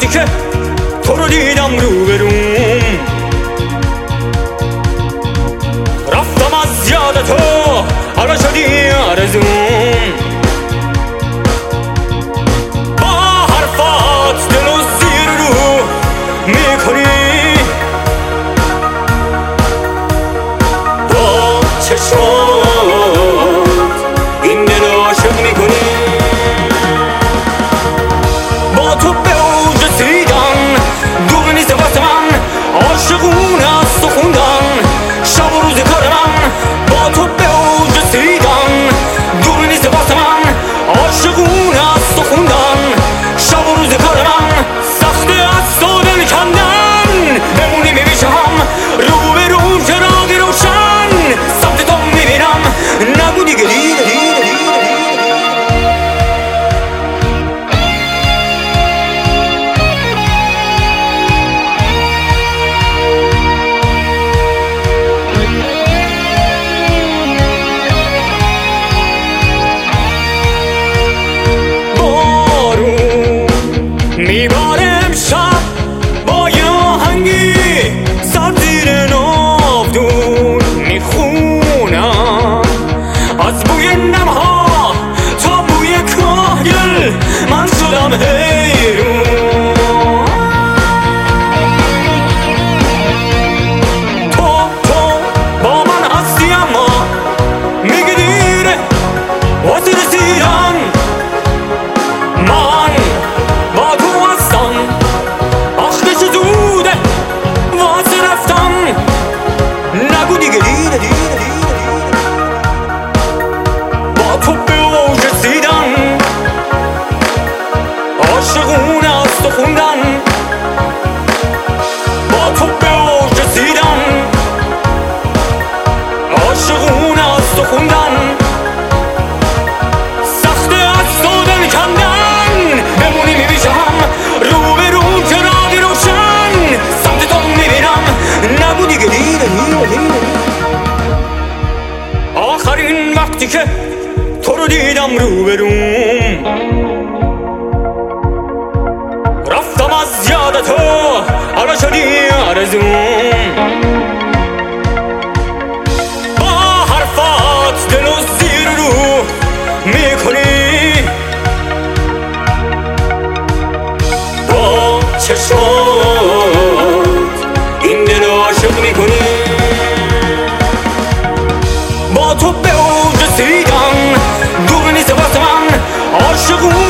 که تو رو دیدم روبروم، رفتم از یاد تو حالا شدی آرزوم. با حرفات دل و زیر رو میکنی، با چشمات این دل عاشق میکنی. با تو به اوج رسیدن دور نیست واسه من، عاشقونه است و خوندن شب و روز کار من. با تو به اوج رسیدن دور نیست واسه من، عاشقونه است و خوندن شب و روز کار من. سخته از تو دل کندن بمونی میمیشم رو به رو، چراغی روشن سمت تو میبینم. نگو دیگه میباره امشب با یه آهنگی سر زیر ناودون میخونم، از بوی نمها تا بوی کاهگل من شدم حیرون. تو با من هستی اما میگی دیره واسه رسیدن. من با تو هستم آخه چه زوده واسه رفتم. نگو دیگه با تو به اوج رسیدن، عاشقونه است و خوندن. با تو به اوج رسیدن، عاشقونه است و خوندن. سخته از تو دل کندن بمونی میبیشم رو به رو، چراغی روشن سمت تو میبینم. نگو دیگه آخرین وقتی که تو رو دیدم روبروم، رفتم از یاد تو حالا شدی آرزوم. با حرفات دل و زیر رو میکنی، با چشمات این دل عاشق میکنی. با تو به اوج رسیدن دور نیست واسه من، عاشقون